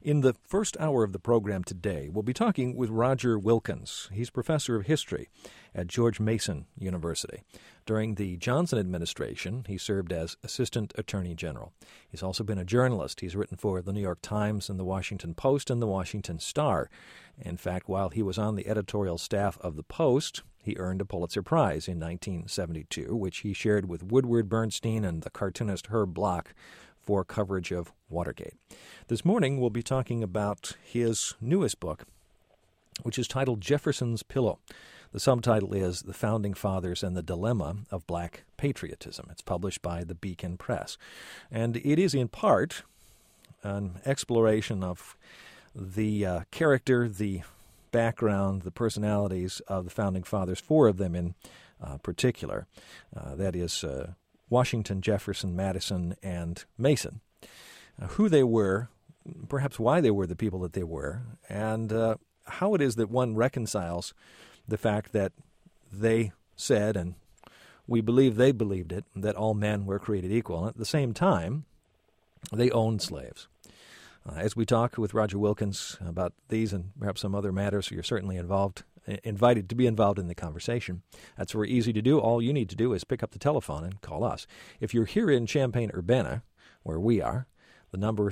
In the first hour of the program today, we'll be talking with Roger Wilkins. He's professor of history at George Mason University. During the Johnson administration, he served as Assistant Attorney General. He's also been a journalist. He's written for the New York Times and the Washington Post and the Washington Star. In fact, while he was on the editorial staff of the Post, he earned a Pulitzer Prize in 1972, which he shared with Woodward Bernstein and the cartoonist Herb Bloch for coverage of Watergate. This morning, we'll be talking about his newest book, which is titled Jefferson's Pillow. The subtitle is The Founding Fathers and the Dilemma of Black Patriotism. It's published by the Beacon Press. And it is in part an exploration of the character, the background, the personalities of the Founding Fathers, four of them in particular. That is Washington, Jefferson, Madison, and Mason. Who they were, perhaps why they were the people that they were, and how it is that one reconciles the fact that they said, and we believe they believed it, that all men were created equal. And at the same time, they owned slaves. As we talk with Roger Wilkins about these and perhaps some other matters, you're certainly invited to be involved in the conversation. That's very easy to do. All you need to do is pick up the telephone and call us. If you're here in Champaign-Urbana, where we are, the number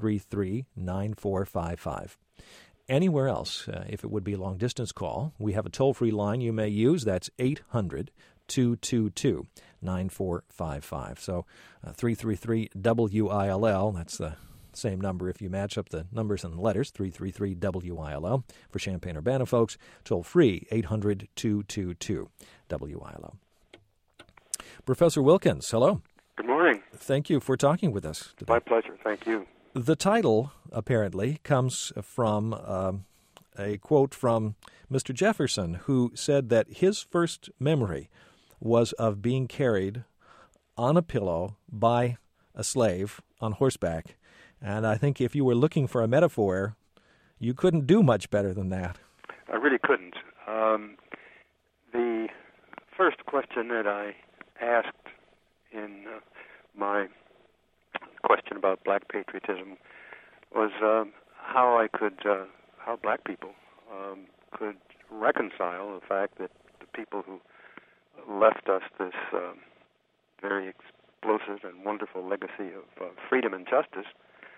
333-9455. Anywhere else, if it would be a long-distance call, we have a toll-free line you may use. That's 800-222-9455. So 333-WILL, that's the same number if you match up the numbers and the letters, 333-WILL. For Champaign-Urbana folks, toll-free, 800-222-WILL. Professor Wilkins, hello. Good morning. Thank you for talking with us today. My pleasure. Thank you. The title, apparently, comes from a quote from Mr. Jefferson, who said that his first memory was of being carried on a pillow by a slave on horseback. And I think if you were looking for a metaphor, you couldn't do much better than that. I really couldn't. The first question that I asked in my question about black patriotism was how black people could reconcile the fact that the people who left us this very explosive and wonderful legacy of freedom and justice,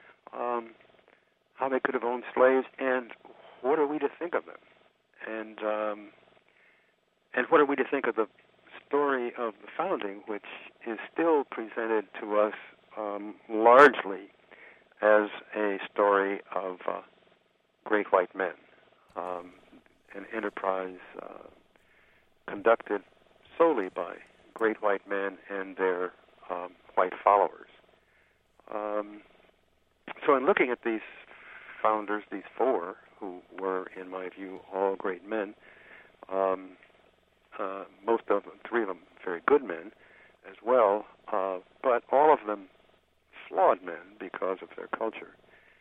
how they could have owned slaves, and what are we to think of them, and what are we to think of the story of the founding, which is still presented to us largely as a story of great white men, an enterprise conducted solely by great white men and their white followers. So in looking at these founders, these four, who were, in my view, all great men, most of them, three of them, very good men as well, but all of them flawed men because of their culture.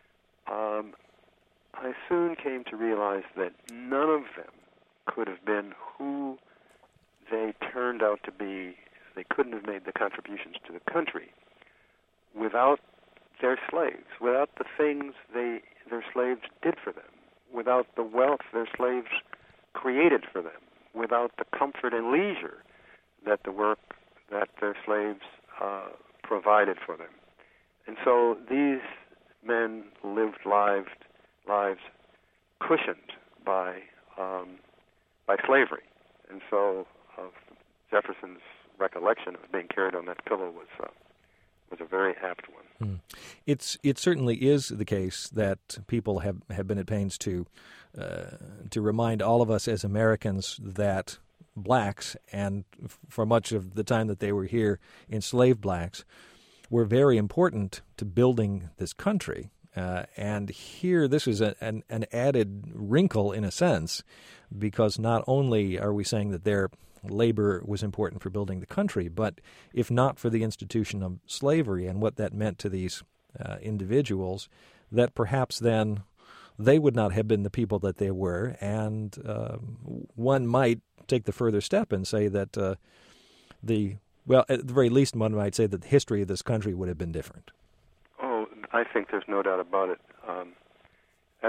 I soon came to realize that none of them could have been who they turned out to be. They couldn't have made the contributions to the country without their slaves, without the things their slaves did for them, without the wealth their slaves created for them, without the comfort and leisure that the work that their slaves provided for them. And so these men lived lives cushioned by slavery. And so Jefferson's recollection of being carried on that pillow was a very apt one. It certainly is the case that people have been at pains to remind all of us as Americans that blacks, and for much of the time that they were here, enslaved blacks, were very important to building this country. And here, this is an added wrinkle in a sense, because not only are we saying that their labor was important for building the country, but if not for the institution of slavery and what that meant to these individuals, that perhaps then they would not have been the people that they were. And one might take the further step and say that at the very least, one might say that the history of this country would have been different. Oh, I think there's no doubt about it.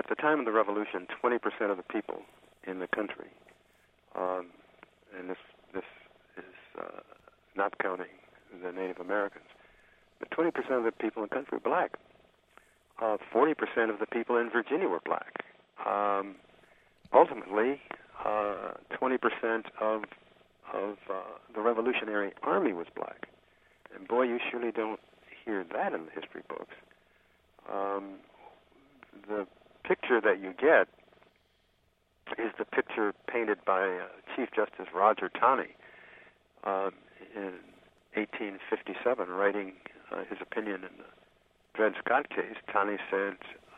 the time of the Revolution, 20% of the people in the country, and this is not counting the Native Americans, but 20% of the people in the country were black. 40% of the people in Virginia were black. Ultimately, 20% of the Revolutionary Army was black. And boy, you surely don't hear that in the history books. The picture that you get is the picture painted by Chief Justice Roger Taney in 1857, writing his opinion in the Dred Scott case. Taney said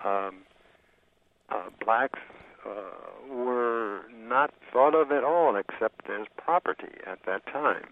blacks were not thought of at all except as property at that time.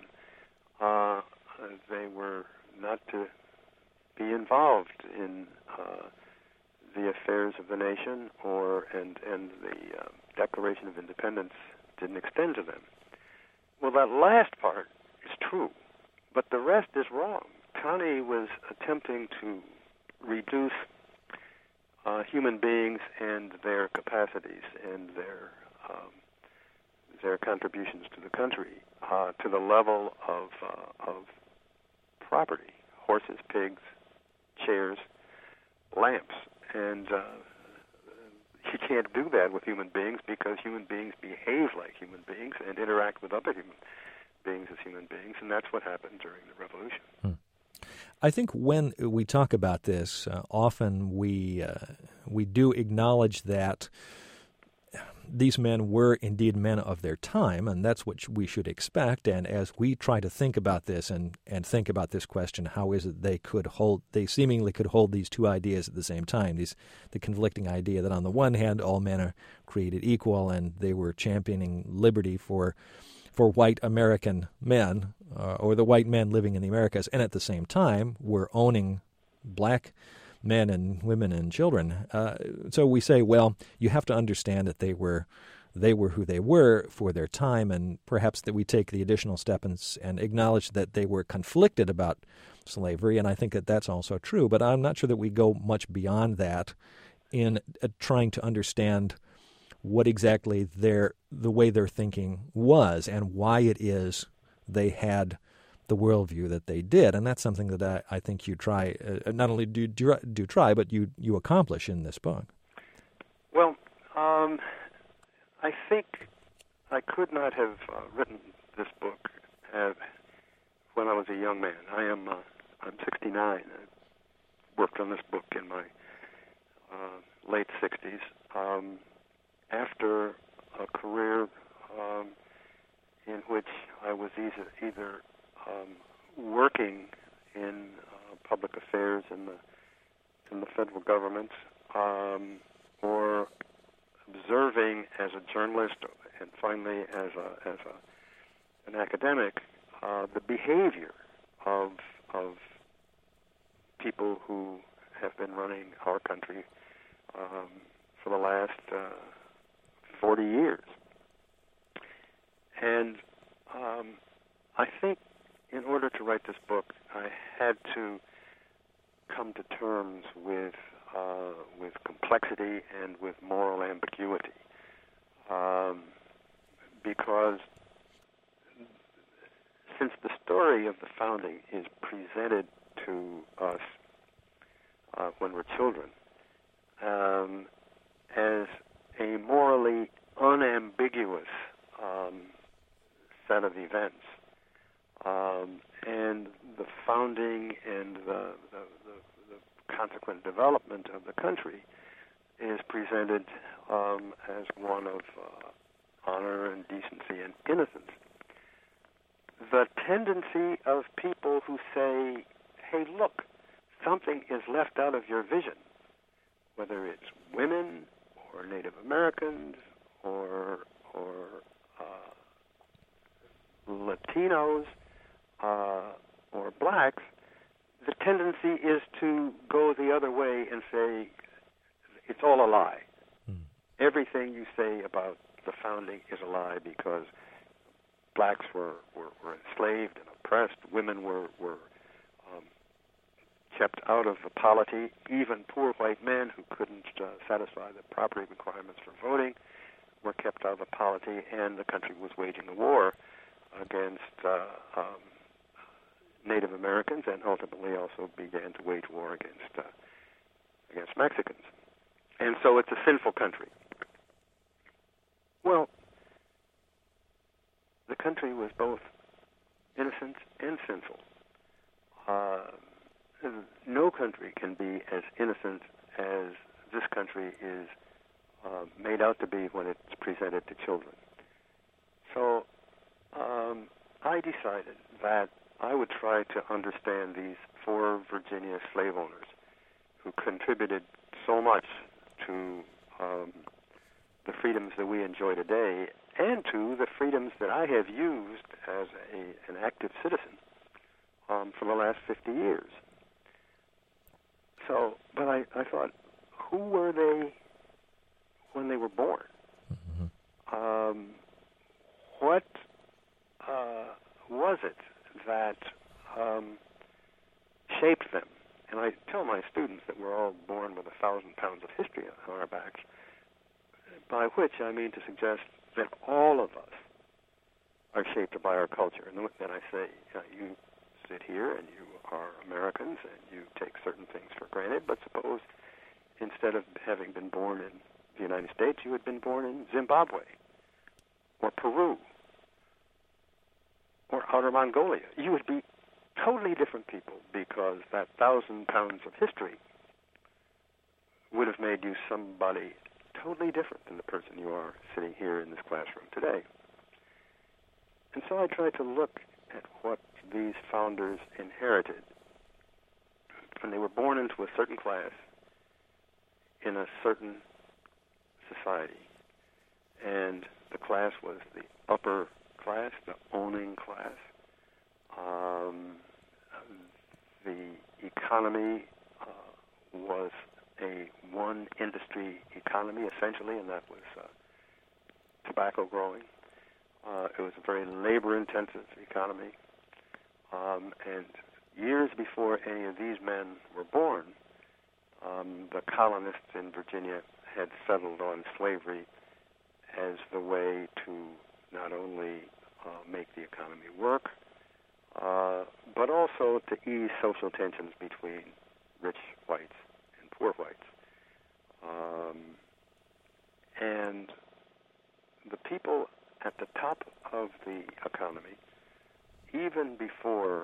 They were not to be involved in the affairs of the nation, and the Declaration of Independence didn't extend to them. Well, that last part is true, but the rest is wrong. Taney was attempting to reduce human beings and their capacities and their contributions to the country to the level of property: horses, pigs, chairs, lamps. And you can't do that with human beings, because human beings behave like human beings and interact with other human beings as human beings, and that's what happened during the Revolution. I think when we talk about this, often we do acknowledge that these men were indeed men of their time, and that's what we should expect. And as we try to think about this and think about this question, how is it they seemingly could hold these two ideas at the same time, the conflicting idea that on the one hand all men are created equal and they were championing liberty for white American men, or the white men living in the Americas, and at the same time were owning black men and women and children. So we say, well, you have to understand that they were who they were for their time, and perhaps that we take the additional step and acknowledge that they were conflicted about slavery, and I think that that's also true. But I'm not sure that we go much beyond that in trying to understand what exactly the way their thinking was and why it is they had the worldview that they did. And that's something that I think you try, not only do try, but you accomplish in this book. Well, I think I could not have written this book when I was a young man. I'm 69. I worked on this book in my late 60s. After a career in which I was either working in public affairs in the federal government, or observing as a journalist, and finally as an academic, the behavior of people who have been running our country for the last 40 years. And I think in order to write this book, I had to come to terms with complexity and with moral ambiguity, because since the story of the founding is presented to us when we're children as a morally unambiguous set of events, and the founding and the consequent development of the country is presented as one of honor and decency and innocence. The tendency of people who say, hey, look, something is left out of your vision, whether it's women or Native Americans or Latinos or blacks, the tendency is to go the other way and say it's all a lie. Everything you say about the founding is a lie, because blacks were enslaved and oppressed, women were kept out of the polity. Even poor white men who couldn't satisfy the property requirements for voting were kept out of the polity, and the country was waging a war against Native Americans, and ultimately also began to wage war against Mexicans. And so it's a sinful country. Well, the country was both innocent and sinful. No country can be as innocent as this country is made out to be when it's presented to children. So I decided that I would try to understand these 4 Virginia slave owners who contributed so much to the freedoms that we enjoy today, and to the freedoms that I have used as an active citizen for the last 50 years. So, but I thought, who were they when they were born? Mm-hmm. What was it that shaped them? And I tell my students that we're all born with 1,000 pounds of history on our backs, by which I mean to suggest that all of us are shaped by our culture. And then I say, you sit here and you are Americans and you take certain things for granted, but suppose instead of having been born in the United States, you had been born in Zimbabwe or Peru or Outer Mongolia. You would be totally different people, because that 1,000 pounds of history would have made you somebody totally different than the person you are sitting here in this classroom today. And so I tried to look at what these founders inherited when they were born into a certain class in a certain society. And the class was the upper class, the owning class. The economy was a one-industry economy, essentially, and that was tobacco growing. It was a very labor-intensive economy. And years before any of these men were born, the colonists in Virginia had settled on slavery as the way to not only make the economy work, but also to ease social tensions between rich whites and poor whites. And the people at the top of the economy, even before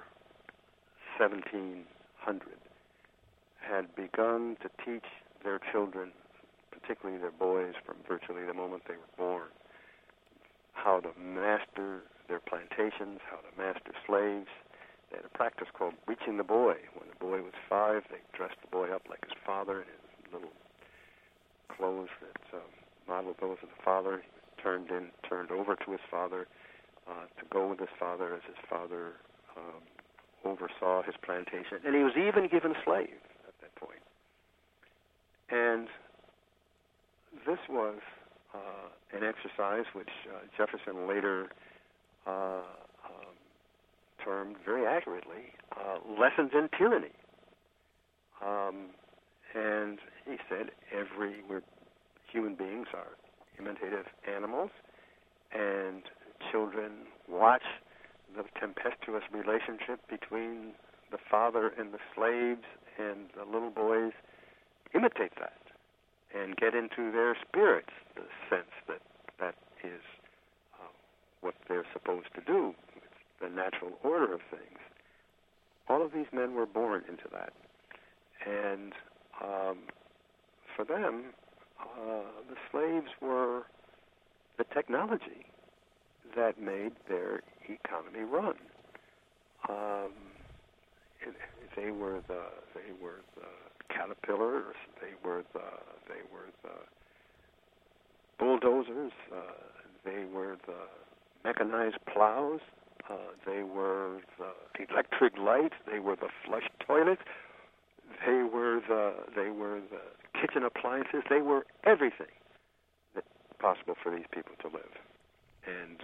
1700, had begun to teach their children, particularly their boys from virtually the moment they were born, how to master their plantations, how to master slaves. They had a practice called breeching the boy. When the boy was 5, they dressed the boy up like his father in his little clothes that modeled those of the father. He was turned over to his father to go with his father as his father oversaw his plantation. And he was even given slaves at that point. And this was an exercise which Jefferson later termed very accurately lessons in tyranny. And he said human beings are imitative animals, and children watch the tempestuous relationship between the father and the slaves, and the little boys imitate that and get into their spirits the sense that that is what they're supposed to do. It's the natural order of things. All of these men were born into that. And for them, the slaves were the technology that made their economy run. They were the caterpillars. They were the bulldozers. They were the mechanized plows. They were the electric lights. They were the flush toilets. They were the kitchen appliances. They were everything that's possible for these people to live. And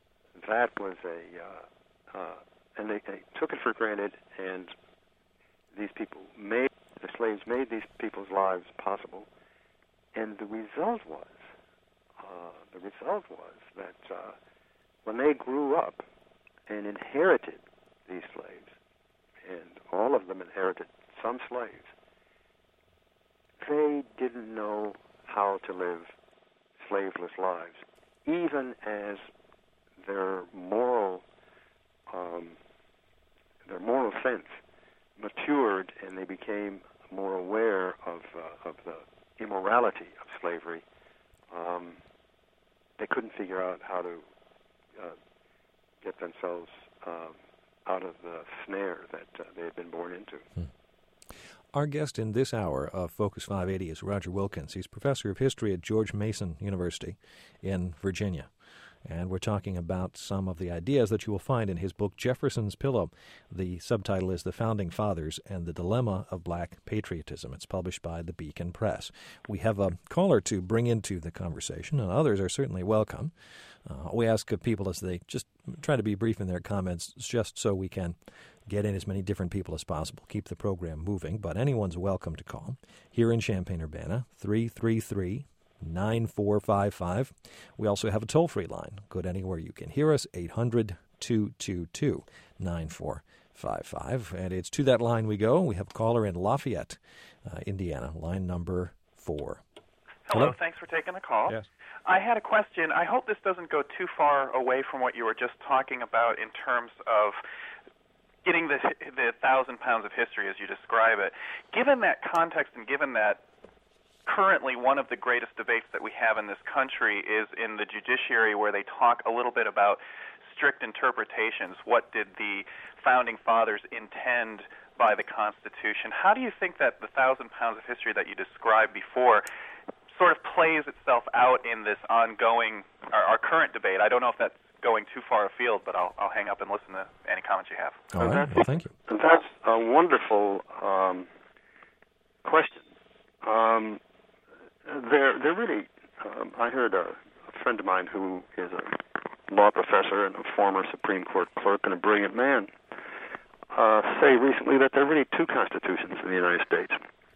that was and they took it for granted, and the slaves made these people's lives possible, and the result was that when they grew up and inherited these slaves, and all of them inherited some slaves, they didn't know how to live slaveless lives, even as their moral sense matured and they became more aware of the immorality of slavery. They couldn't figure out how to get themselves out of the snare that they had been born into. Our guest in this hour of Focus 580 is Roger Wilkins. He's professor of history at George Mason University in Virginia. And we're talking about some of the ideas that you will find in his book, Jefferson's Pillow. The subtitle is The Founding Fathers and the Dilemma of Black Patriotism. It's published by the Beacon Press. We have a caller to bring into the conversation, and others are certainly welcome. We ask of people as they just try to be brief in their comments, just so we can get in as many different people as possible, keep the program moving. But anyone's welcome to call. Here in Champaign-Urbana, 333-9455. We also have a toll-free line. Good anywhere you can hear us, 800-222-9455. And it's to that line we go. We have a caller in Lafayette, Indiana, line number 4. Hello, thanks for taking the call. Yes. I had a question. I hope this doesn't go too far away from what you were just talking about in terms of getting the 1,000 pounds of history as you describe it. Given that context and given that currently one of the greatest debates that we have in this country is in the judiciary, where they talk a little bit about strict interpretations. What did the Founding Fathers intend by the Constitution? How do you think that the 1,000 pounds of history that you described before sort of plays itself out in this ongoing, our current debate? I don't know if that's going too far afield, but I'll hang up and listen to any comments you have. All right. Well, thank you. That's a wonderful question. They're really. I heard a friend of mine who is a law professor and a former Supreme Court clerk and a brilliant man say recently that there are really two constitutions in the United States.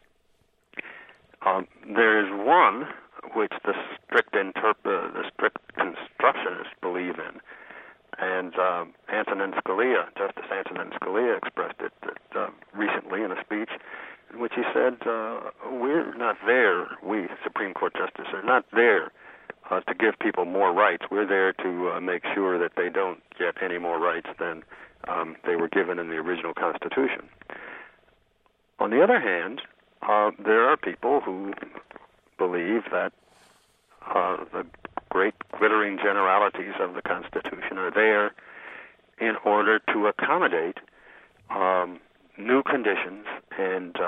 There is one which the strict constructionists believe in, and Justice Antonin Scalia expressed it recently in a speech in which he said, we're not there, we Supreme Court justices are not there to give people more rights. We're there to make sure that they don't get any more rights than they were given in the original Constitution. On the other hand, there are people who believe that the great glittering generalities of the Constitution are there in order to accommodate new conditions and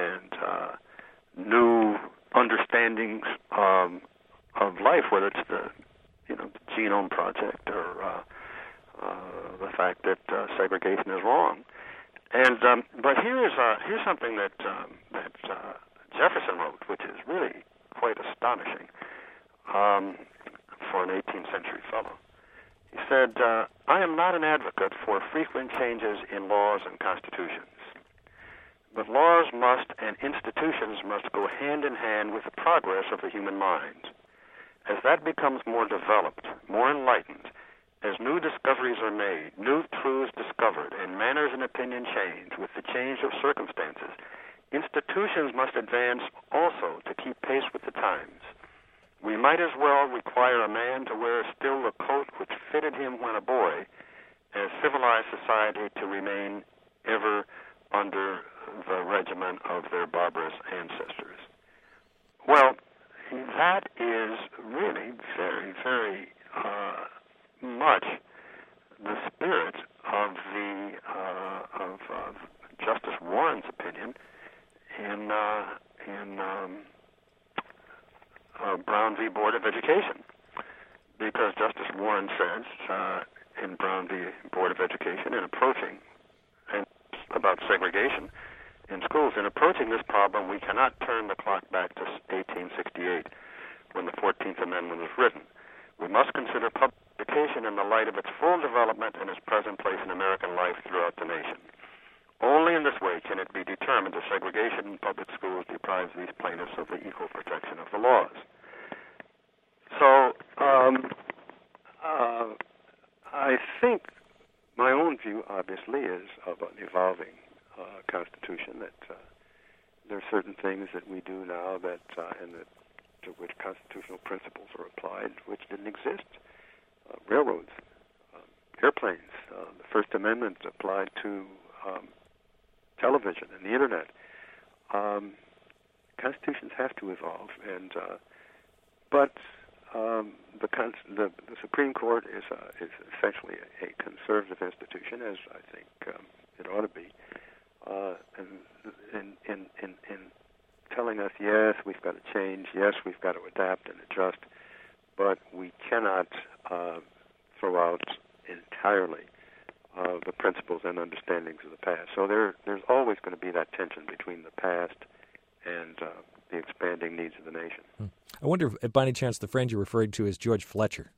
new understandings of life, whether it's the Genome Project or the fact that segregation is wrong. And but here's something that Jefferson wrote, which is really quite astonishing for an 18th century fellow. He said, I am not an advocate for frequent changes in laws and constitutions, but laws must and institutions must go hand in hand with the progress of the human mind. As that becomes more developed, more enlightened, as new discoveries are made, new truths discovered, and manners and opinion change with the change of circumstances, institutions must advance also to keep pace with the times. We might as well require a man to wear still the coat which fitted him when a boy, as civilized society to remain ever under the regimen of their barbarous ancestors. Well, that is really very, very much the spirit of Justice Warren's opinion in Brown v. Board of Education, because Justice Warren says in Brown v. Board of Education, in approaching and about segregation in schools, in approaching this problem, we cannot turn the clock back to 1868 when the 14th Amendment was written. We must consider public education in the light of its full development and its present place in American life throughout the nation. Only in this way can it be determined obviously, is of an evolving Constitution. That there are certain things that we do now that to which constitutional principles are applied, which didn't exist. Railroads, airplanes, the First Amendment applied to television and the Internet. Constitutions have to evolve, and but the Supreme Court is essentially a conservative institution, as I think it ought to be, and in telling us, yes, we've got to change, yes, we've got to adapt and adjust, but we cannot throw out entirely the principles and understandings of the past. So there's always going to be that tension between the past and the expanding needs of the nation. I wonder if, by any chance, the friend you're referring to is George Fletcher.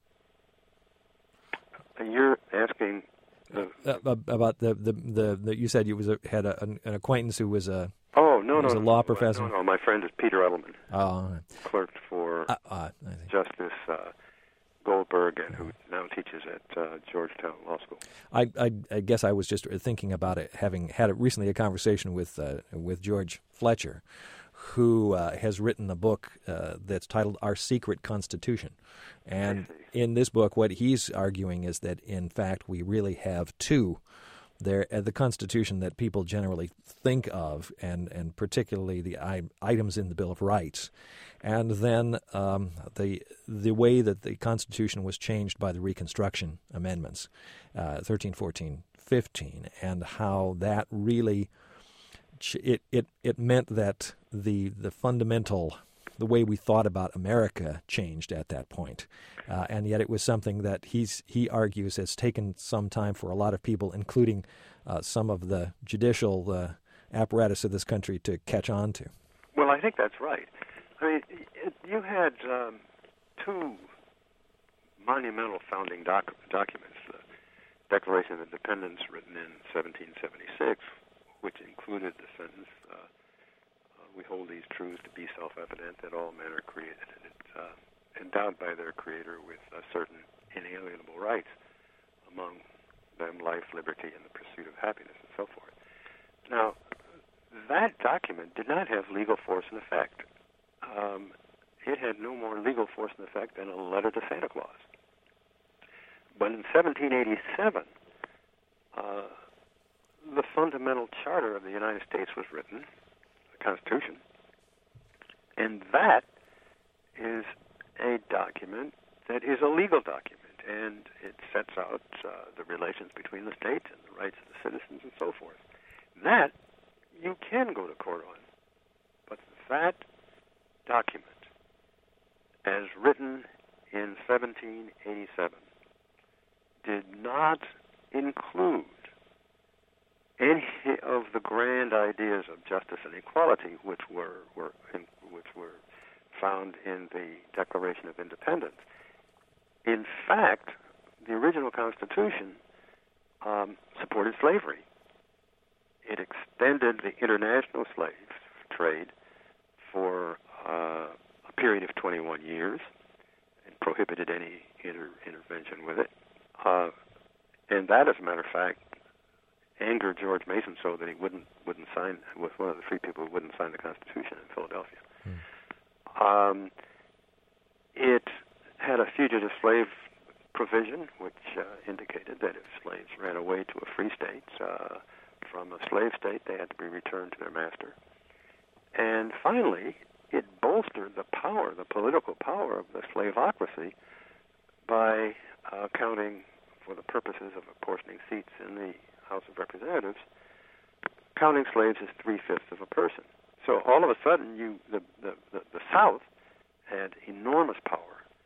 You're asking about the you said you had an acquaintance who was a a law professor. No, my friend is Peter Edelman, clerked for Justice Goldberg, and who now teaches at Georgetown Law School. I guess I was just thinking about it, having had recently a conversation with George Fletcher, who has written a book that's titled Our Secret Constitution. And in this book, what he's arguing is that, in fact, we really have two. The Constitution that people generally think of, and particularly the items in the Bill of Rights, and then the way that the Constitution was changed by the Reconstruction Amendments, 13, 14, 15, and how that really it meant that the fundamental, the way we thought about America changed at that point. And yet it was something that he argues has taken some time for a lot of people, including some of the judicial apparatus of this country, to catch on to. Well, I think that's right. I mean, you had two monumental founding documents, the Declaration of Independence written in 1776, which included the sentence, we hold these truths to be self-evident, that all men are created and endowed by their Creator with certain inalienable rights, among them life, liberty, and the pursuit of happiness, and so forth. Now, that document did not have legal force and effect. It had no more legal force and effect than a letter to Santa Claus. But in 1787, the fundamental charter of the United States was written, the Constitution, and that is a document that is a legal document, and it sets out the relations between the states and the rights of the citizens and so forth. That you can go to court on, but that document, as written in 1787, did not include any of the grand ideas of justice and equality which were found in the Declaration of Independence. In fact, the original Constitution supported slavery. It extended the international slave trade for a period of 21 years and prohibited any intervention with it. And that, as a matter of fact, angered George Mason so that he wouldn't sign, was one of the three people who wouldn't sign the Constitution in Philadelphia. It had a fugitive slave provision, which indicated that if slaves ran away to a free state from a slave state, they had to be returned to their master. And finally, it bolstered the power, the political power of the slaveocracy by counting, for the purposes of apportioning seats in the House of Representatives, counting slaves as 3/5 of a person. So all of a sudden, the South had enormous power.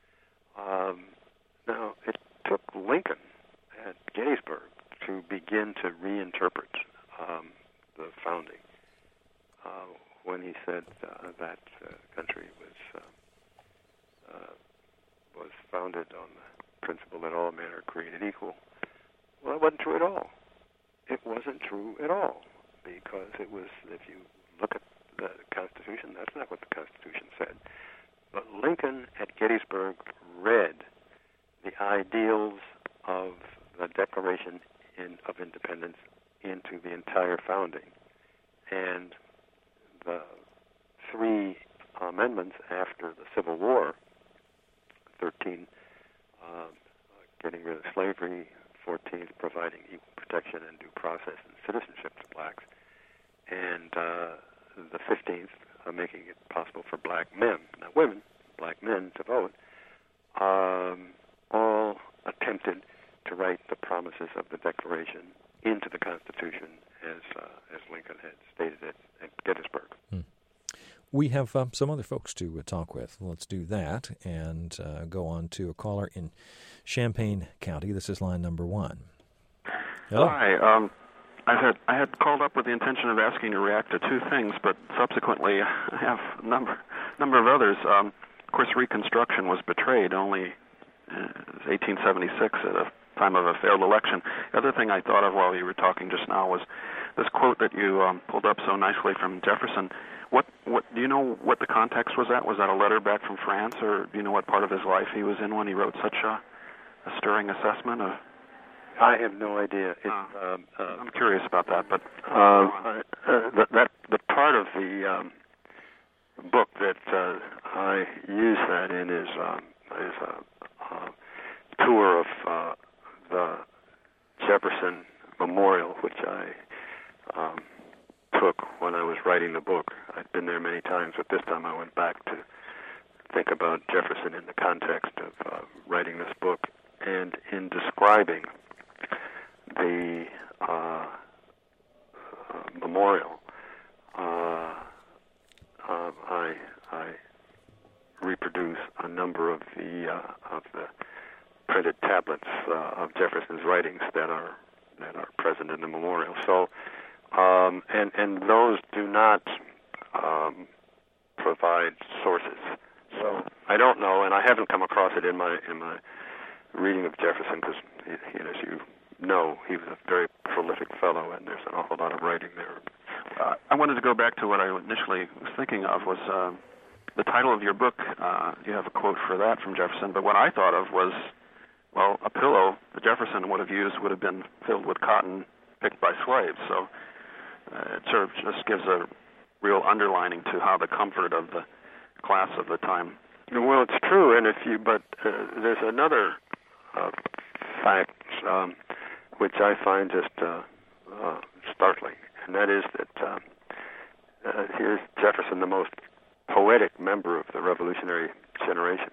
Now, it took Lincoln at Gettysburg to begin to reinterpret the founding when he said that country was founded on the principle that all men are created equal. Well, it wasn't true at all. It wasn't true at all, because it was, if you look at the Constitution, that's not what the Constitution said. But Lincoln at Gettysburg read the ideals of the Declaration of independence into the entire founding. And the 3 amendments after the Civil War, 13 getting rid of slavery, 14th providing equal protection and due process and citizenship to blacks, and the 15th making it possible for black men, not women, black men to vote, all attempted to write the promises of the Declaration into the Constitution as Lincoln had stated it at Gettysburg. We have some other folks to talk with. Let's do that and go on to a caller in Champaign County. This is line number 1. Hello. Hi. I had called up with the intention of asking you to react to 2 things, but subsequently I have a number of others. Of course, Reconstruction was betrayed only in 1876 at a time of a failed election. The other thing I thought of while you were talking just now was this quote that you pulled up so nicely from Jefferson. What do you know what the context was at? Was that a letter back from France, or do you know what part of his life he was in when he wrote such a stirring assessment of? I have no idea. I'm curious about that, but the part of the book that I use that in is a tour of the Jefferson Memorial, which I took when I was writing the book. I'd been there many times, but this time I went back to think about Jefferson in the context of writing this book. And in describing the memorial, I reproduce a number of the printed tablets of Jefferson's writings that are present in the memorial. So, and those do not provide sources. So I don't know, and I haven't come across it in my reading of Jefferson, because, as you know, he was a very prolific fellow, and there's an awful lot of writing there. I wanted to go back to what I initially was thinking of was the title of your book. You have a quote for that from Jefferson, but what I thought of was, well, a pillow that Jefferson would have used would have been filled with cotton picked by slaves. So it sort of just gives a real underlining to how the comfort of the class of the time. Well, it's true, and but there's another fact which I find just startling, and that is that here's Jefferson, the most poetic member of the Revolutionary generation,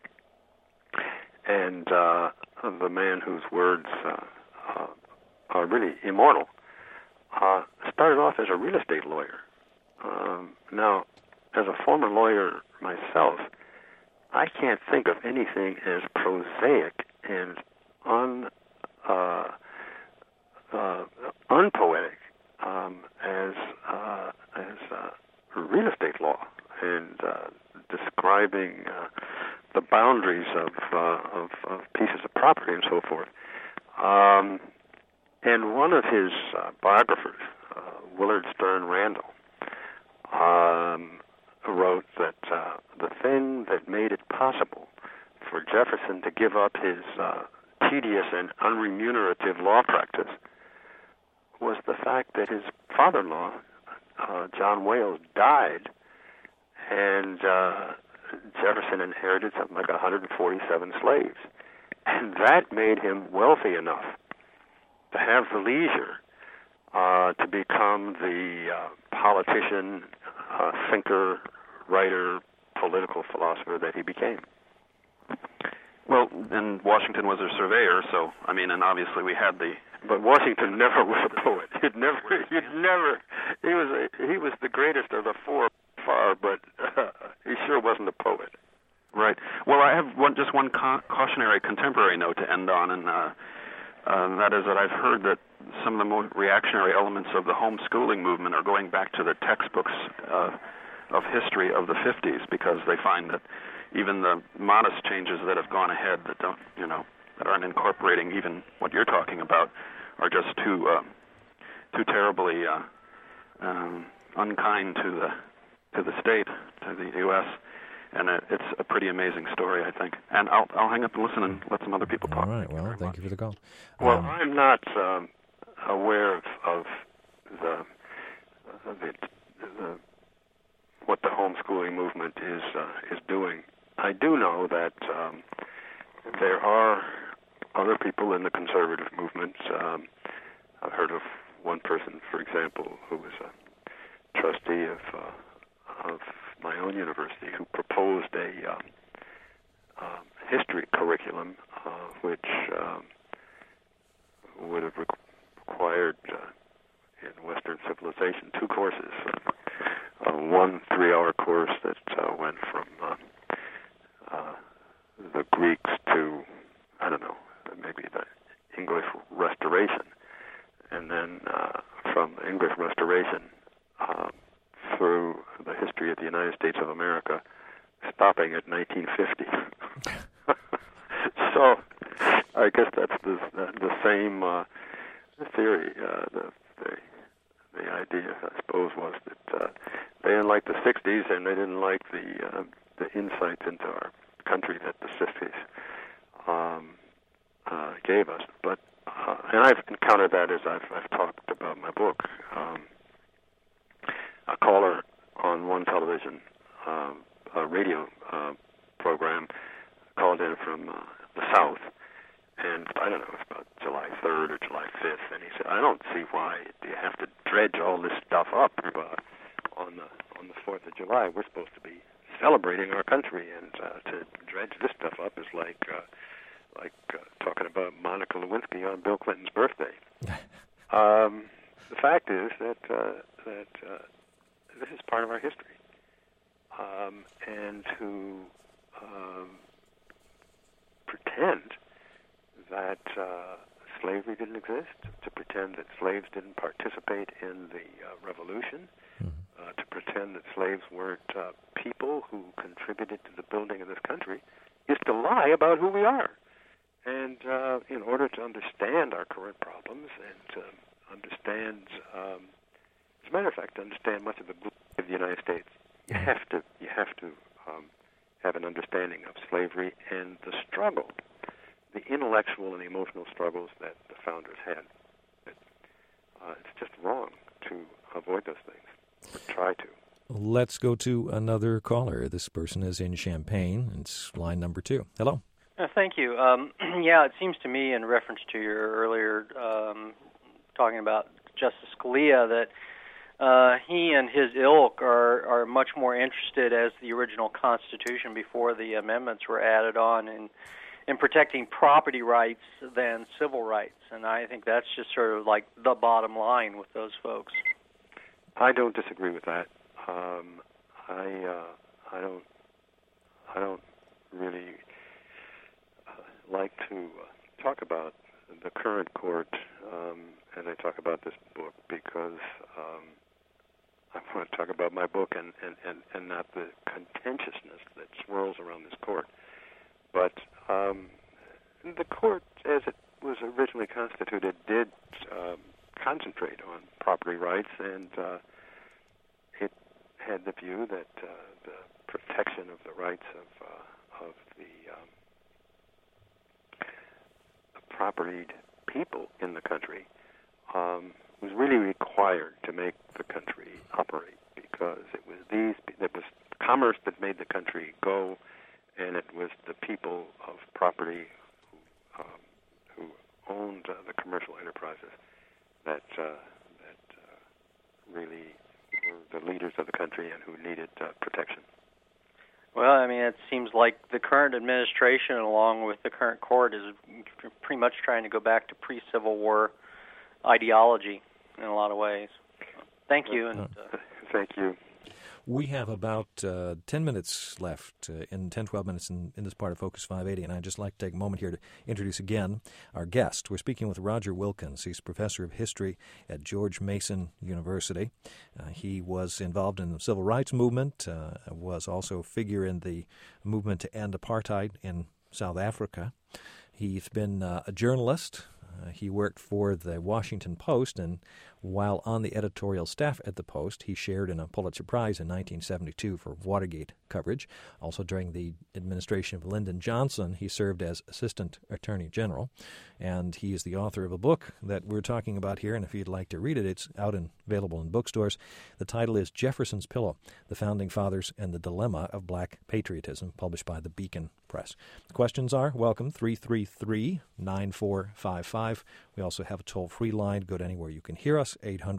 and the man whose words are really immortal, started off as a real estate lawyer. Now, as a former lawyer myself, I can't think of anything as prosaic and unpoetic as real estate law and describing the boundaries of pieces of property and so forth. And one of his biographers, Willard Stern Randall, wrote that the thing that made it possible for Jefferson to give up his tedious and unremunerative law practice was the fact that his father-in-law, John Wales, died, and Jefferson inherited something like 147 slaves. And that made him wealthy enough to have the leisure to become the politician, thinker, writer, political philosopher that he became. Well, and Washington was a surveyor, so, I mean, and obviously we had the... But Washington never was a poet. He was the greatest of the four far, but he sure wasn't a poet. Right. Well, I have just one cautionary contemporary note to end on, and that is that I've heard that some of the more reactionary elements of the homeschooling movement are going back to the textbooks of history of the 50s, because they find that even the modest changes that have gone ahead that don't, that aren't incorporating even what you're talking about are just too terribly unkind to the state, to the U.S. And it's a pretty amazing story, I think. And I'll hang up and listen and let some other people talk. All right. Well, thank you for the call. Well, I'm not aware of the what the homeschooling movement is doing. I do know that there are other people in the conservative movement. I've heard of one person, for example, who was a trustee of my own university, who proposed a history curriculum, which would have required in Western civilization 2 courses. One 3-hour course that went from the Greeks to, I don't know, maybe the English Restoration, and then from the English Restoration through the history of the United States of America, stopping at 1950. So I guess that's the same theory. The idea, I suppose, was that they didn't like the 60s, and they didn't like the insights into our country that the 60s gave us. But and I've encountered that as I've talked about my book. A caller on one television a radio program called in from the South, and I don't know, it was about July 3rd or July 5th, and he said, "I don't see why you have to dredge all this stuff up on the 4th of July. We're supposed to be celebrating our country, and to dredge this stuff up is like talking about Monica Lewinsky on Bill Clinton's birthday." The fact is that this is part of our history, and to pretend that slavery didn't exist, to pretend that slaves didn't participate in the revolution, to pretend that slaves weren't people who contributed to the building of this country, is to lie about who we are. And in order to understand our current problems and to understand, as a matter of fact, to understand much of the glory of the United States, you have to have an understanding of slavery and the struggle, the intellectual and emotional struggles that the founders had. It's just wrong to avoid those things, or try to. Let's go to another caller. This person is in Champaign. It's line number 2. Hello. Thank you. Yeah, it seems to me, in reference to your earlier talking about Justice Scalia, that he and his ilk are much more interested, as the original Constitution before the amendments were added on, in protecting property rights than civil rights. And I think that's just sort of like the bottom line with those folks. I don't disagree with that. I don't really like to talk about the current court as I talk about this book, because I want to talk about my book and not the contentiousness that swirls around this court. But the court, as it was originally constituted, did concentrate on property rights, and it had the view that the protection of the rights of the propertied people in the country was really required to make the country operate, because it was commerce that made the country go, and it was the people of property who owned the commercial enterprises that really were the leaders of the country and who needed protection. Well, I mean, it seems like the current administration, along with the current court, is pretty much trying to go back to pre-Civil War ideology in a lot of ways. Thank you. And thank you. We have about 10 minutes left, 12 minutes in this part of Focus 580, and I'd just like to take a moment here to introduce again our guest. We're speaking with Roger Wilkins. He's professor of history at George Mason University. He was involved in the civil rights movement, was also a figure in the movement to end apartheid in South Africa. He's been a journalist. He worked for the Washington Post, and while on the editorial staff at the Post, he shared in a Pulitzer Prize in 1972 for Watergate coverage. Also, during the administration of Lyndon Johnson, he served as Assistant Attorney General, and he is the author of a book that we're talking about here, and if you'd like to read it, it's out and available in bookstores. The title is Jefferson's Pillow, The Founding Fathers and the Dilemma of Black Patriotism, published by the Beacon Press. The questions are welcome, 333-9455. We also have a toll-free line. Go to anywhere you can hear us,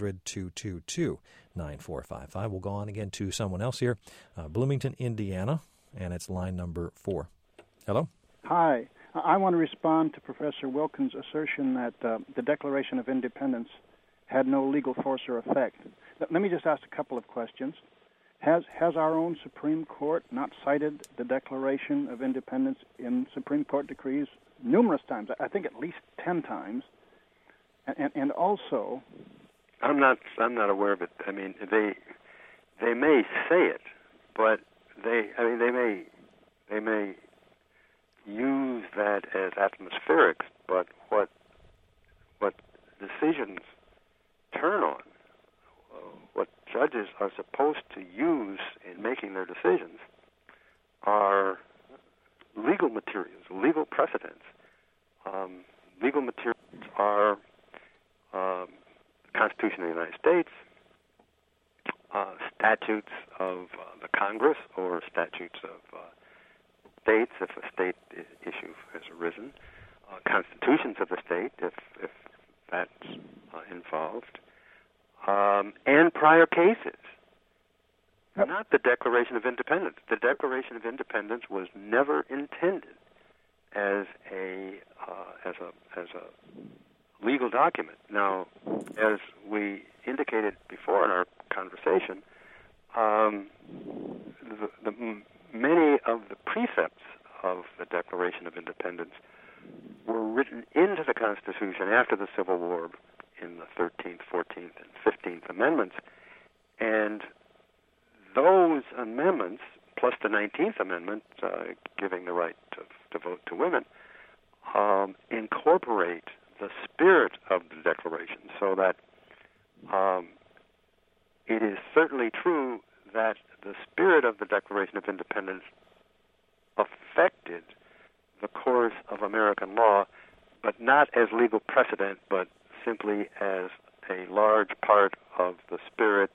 800-222-9455. We'll go on again to someone else here, Bloomington, Indiana, and it's line number 4. Hello? Hi. I want to respond to Professor Wilkins' assertion that the Declaration of Independence had no legal force or effect. Let me just ask a couple of questions. Has our own Supreme Court not cited the Declaration of Independence in Supreme Court decrees numerous times? I think at least 10 times. And also, I'm not aware of it. I mean, they may say it, but they may use that as atmospherics. But what decisions turn on, what judges are supposed to use in making their decisions, are legal materials, legal precedents. Legal materials are the Constitution of the United States, statutes of the Congress, or statutes of states if a state issue has arisen, constitutions of the state if that's involved, and prior cases. Not the Declaration of Independence. The Declaration of Independence was never intended as a legal document. Now, as we indicated before in our conversation, many of the precepts of the Declaration of Independence were written into the Constitution after the Civil War in the 13th, 14th, and 15th Amendments, and those amendments, plus the 19th Amendment, giving the right to vote to women, incorporate the spirit of the Declaration, so that it is certainly true that the spirit of the Declaration of Independence affected the course of American law, but not as legal precedent, but simply as a large part of the spirit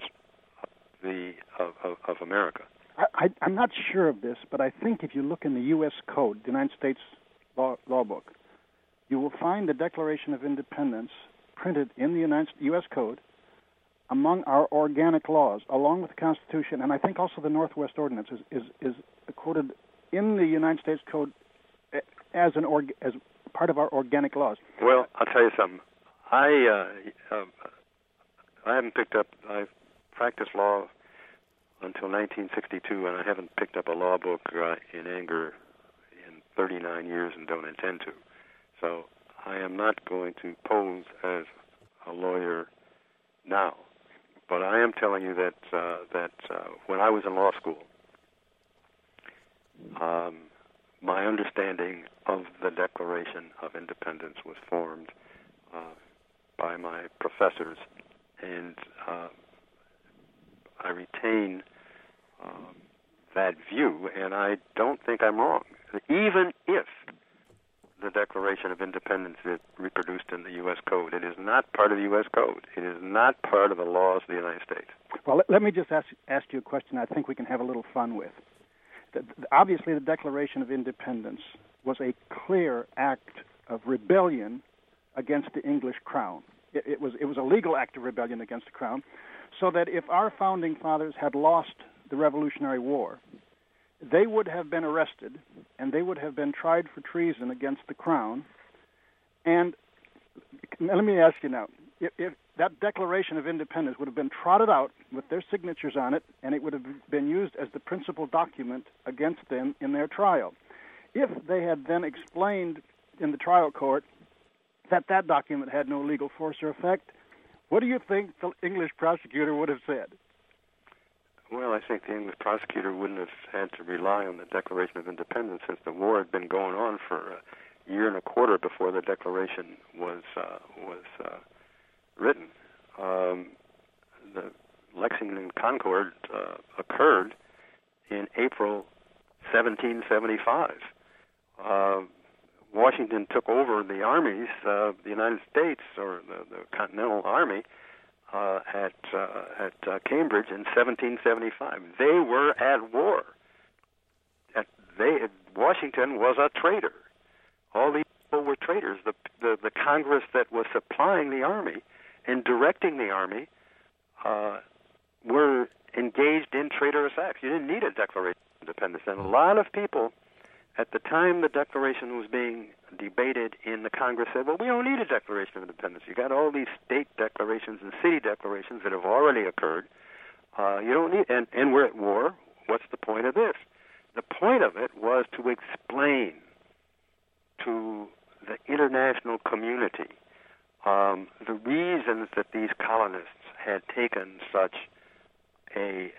of America. I'm not sure of this, but I think if you look in the U.S. Code, the United States law book, you will find the Declaration of Independence printed in the U.S. Code among our organic laws, along with the Constitution, and I think also the Northwest Ordinance is quoted in the United States Code as part of our organic laws. Well, I'll tell you something. I haven't picked up. I've practiced law until 1962, and I haven't picked up a law book in anger in 39 years, and don't intend to. So I am not going to pose as a lawyer now. But I am telling you that when I was in law school, my understanding of the Declaration of Independence was formed by my professors, and I retain that view, and I don't think I'm wrong. Even if the Declaration of Independence is reproduced in the U.S. Code, it is not part of the U.S. Code. It is not part of the laws of the United States. Well, let me just ask you a question I think we can have a little fun with. Obviously, the Declaration of Independence was a clear act of rebellion against the English crown. It was a legal act of rebellion against the crown, so that if our founding fathers had lost the Revolutionary War, they would have been arrested, and they would have been tried for treason against the crown. And let me ask you now, if that Declaration of Independence would have been trotted out with their signatures on it, and it would have been used as the principal document against them in their trial, if they had then explained in the trial court that document had no legal force or effect, what do you think the English prosecutor would have said? Well, I think the English prosecutor wouldn't have had to rely on the Declaration of Independence, since the war had been going on for a year and a quarter before the Declaration was written. The Lexington Concord occurred in April 1775. Washington took over the armies, the United States, or the Continental Army, at Cambridge in 1775. They were at war. Washington was a traitor. All these people were traitors. The Congress that was supplying the army and directing the army were engaged in traitorous acts. You didn't need a Declaration of Independence. And a lot of people, at the time the Declaration was being debated in the Congress, said, well, we don't need a Declaration of Independence. You got all these state declarations and city declarations that have already occurred. You don't need, and we're at war. What's the point of this? The point of it was to explain to the international community the reasons that these colonists had taken such a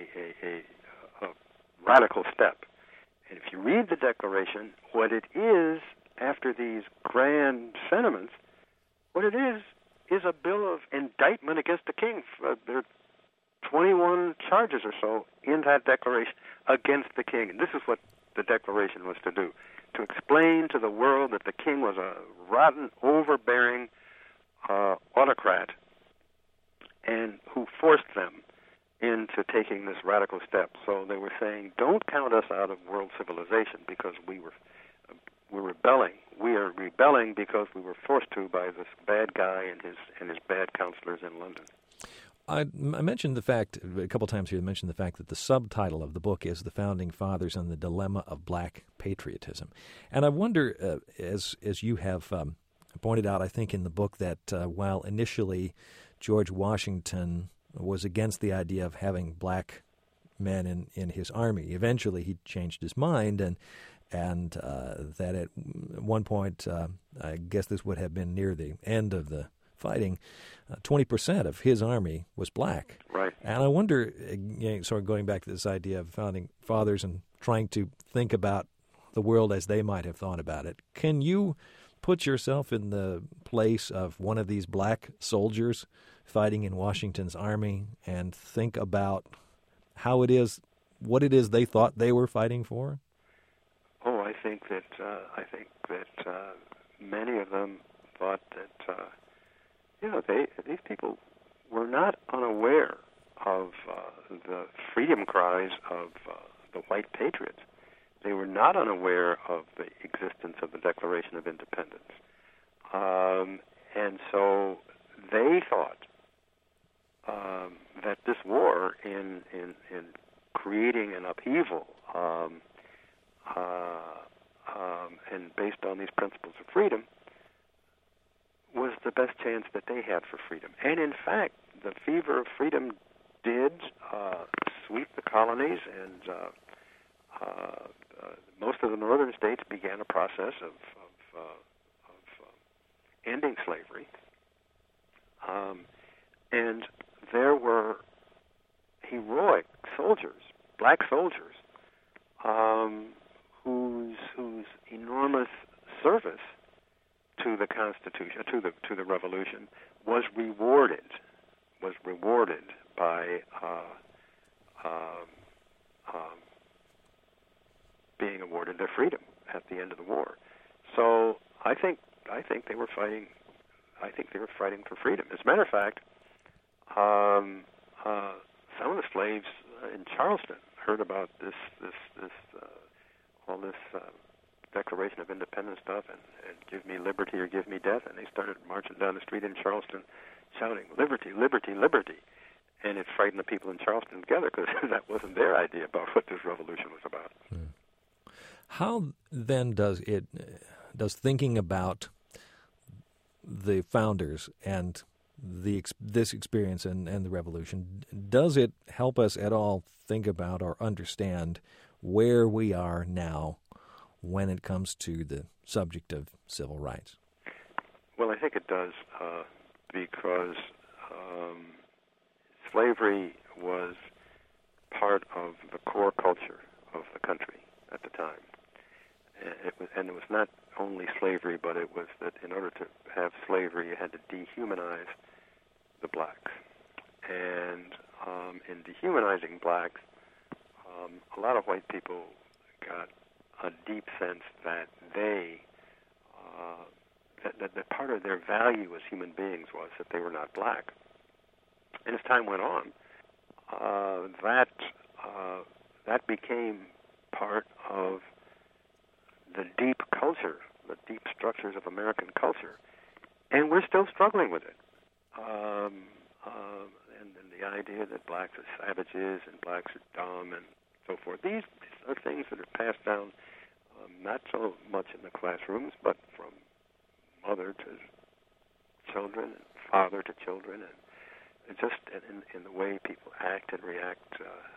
radical step. And if you read the Declaration, what it is, after these grand sentiments, what it is a bill of indictment against the king. There are 21 charges or so in that Declaration against the king. And this is what the Declaration was to do, to explain to the world that the king was a rotten, overbearing autocrat, and who forced them into taking this radical step. So they were saying, don't count us out of world civilization because we're rebelling. We are rebelling because we were forced to by this bad guy and his bad counselors in London. I mentioned the fact, a couple times here, I mentioned the fact that the subtitle of the book is The Founding Fathers and the Dilemma of Black Patriotism. And I wonder, as you have pointed out, I think, in the book, that while initially George Washington was against the idea of having black men in his army, eventually he changed his mind, and that at one point, I guess this would have been near the end of the fighting, 20% of his army was black. Right. And I wonder, sort of going back to this idea of founding fathers and trying to think about the world as they might have thought about it, can you put yourself in the place of one of these black soldiers fighting in Washington's army and think about how it is, what it is they thought they were fighting for? Oh, I think that many of them thought that these people were not unaware of the freedom cries of the white patriots. They were not unaware of the existence of the Declaration of Independence, and so they thought that this war, in creating an upheaval, and based on these principles of freedom, was the best chance that they had for freedom. And in fact, the fever of freedom did sweep the colonies, and most of the northern states began a process of ending slavery. And there were heroic soldiers, black soldiers, whose enormous service to the Constitution, to the Revolution, was rewarded by being awarded their freedom at the end of the war. So I think they were fighting. I think they were fighting for freedom. As a matter of fact, some of the slaves in Charleston heard about this Declaration of Independence stuff and give me liberty or give me death, and they started marching down the street in Charleston shouting, liberty, liberty, liberty. And it frightened the people in Charleston together because that wasn't their idea about what this revolution was about. How then does thinking about the founders and this experience and the revolution, does it help us at all think about or understand where we are now when it comes to the subject of civil rights? Well, I think it does, because slavery was part of the core culture of the country at the time. And it was not only slavery, but it was that in order to have slavery, you had to dehumanize the blacks. And in dehumanizing blacks, a lot of white people got a deep sense that that part of their value as human beings was that they were not black. And as time went on, that became part of the deep culture, the deep structures of American culture, and we're still struggling with it. And the idea that blacks are savages and blacks are dumb and so forth. These are things that are passed down not so much in the classrooms, but from mother to children and father to children, and just in the way people act and react.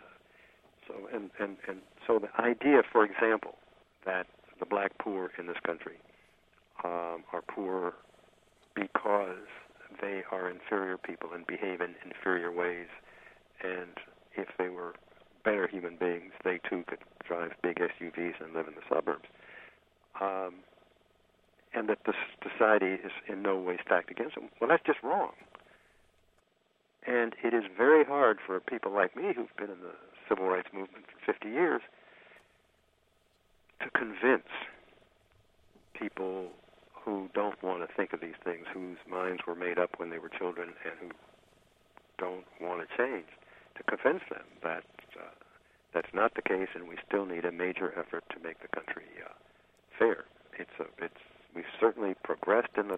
So the idea, for example, that the black poor in this country are poor because they are inferior people and behave in inferior ways, and if they were better human beings, they too could drive big SUVs and live in the suburbs. And that the society is in no way stacked against them. Well, that's just wrong. And it is very hard for people like me who've been in the civil rights movement for 50 years to convince people who don't want to think of these things, whose minds were made up when they were children and who don't want to change, to convince them that that's not the case, and we still need a major effort to make the country fair. We've certainly progressed in the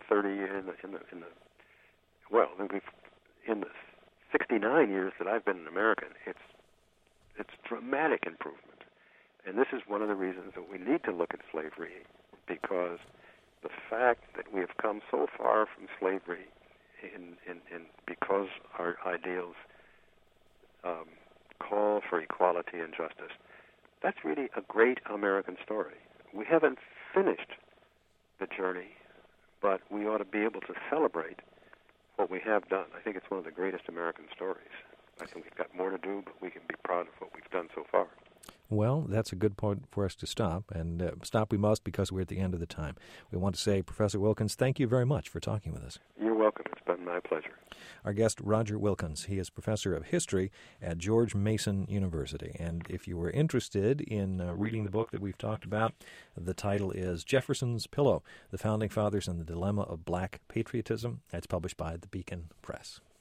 69 years that I've been an American. It's dramatic improvement, and this is one of the reasons that we need to look at slavery, because the fact that we have come so far from slavery, because our ideals call for equality and justice, that's really a great American story. We haven't finished the journey, but we ought to be able to celebrate what we have done. I think it's one of the greatest American stories. I think we've got more to do, but we can be proud of what we've done so far. Well, that's a good point for us to stop, and stop we must because we're at the end of the time. We want to say, Professor Wilkins, thank you very much for talking with us. You're welcome. It's been my pleasure. Our guest, Roger Wilkins. He is professor of history at George Mason University. And if you were interested in reading the book that we've talked about, the title is Jefferson's Pillow, The Founding Fathers and the Dilemma of Black Patriotism. It's published by the Beacon Press.